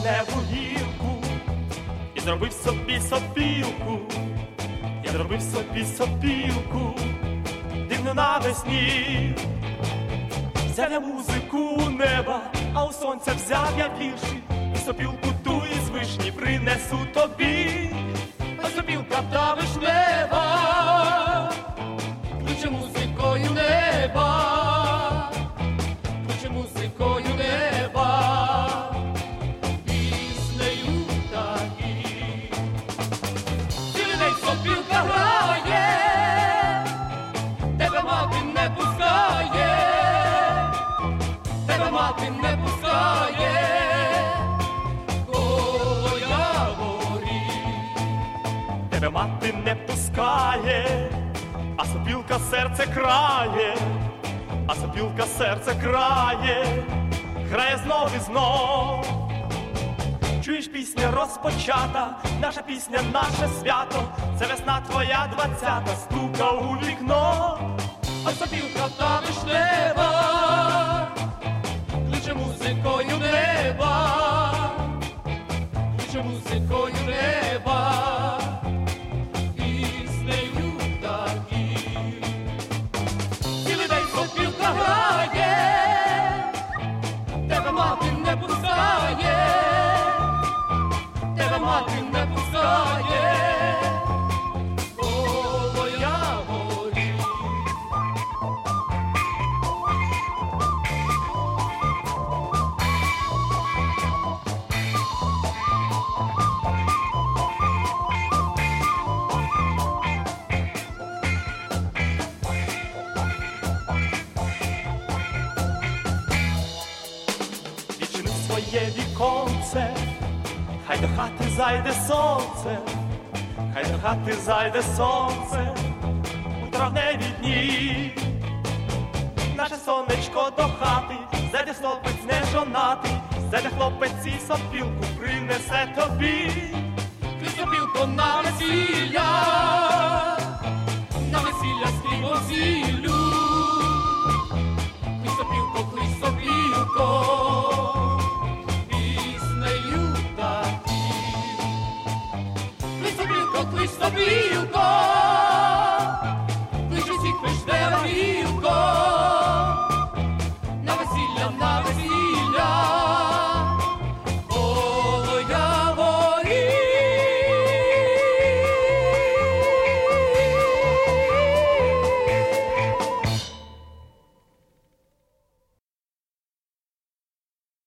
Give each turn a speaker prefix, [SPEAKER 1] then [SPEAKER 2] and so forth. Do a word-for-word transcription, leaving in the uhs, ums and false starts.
[SPEAKER 1] вишневу гілку і зробив собі сопілку, я зробив собі сопілку, дивну навесні. Взяв я музику неба, а у сонця взяв я вірші, і сопілку ту із вишні принесу тобі. А сопілка та вишнева кличе музикою неба, кличе музикою неба, піснею такі. Цілий день сопілка грає, тебе мати не пускає, тебе мати не пускає, коло яворі. Тебе мати не пускає, а сопілка серце крає, а сопілка серце крає, грає знов і знов. Чуєш, пісня розпочата, наша пісня, наше свято, це весна твоя двадцята, стука у вікно. А сопілка та вишнева кличе музикою неба, кличе музикою неба, піснею такі. Цілий день сопілка грає, тебе мати не пускає, тебе мати не пускає, коло яворі. Відчини своє віконце, хай до хати зайде сонце, хай до хати зайде сонце у травневі дні. Наше сонечко до хати, зайде хлопець нежонатий, зайде хлопець і сопілку принесе тобі. Ти сопілко на весілля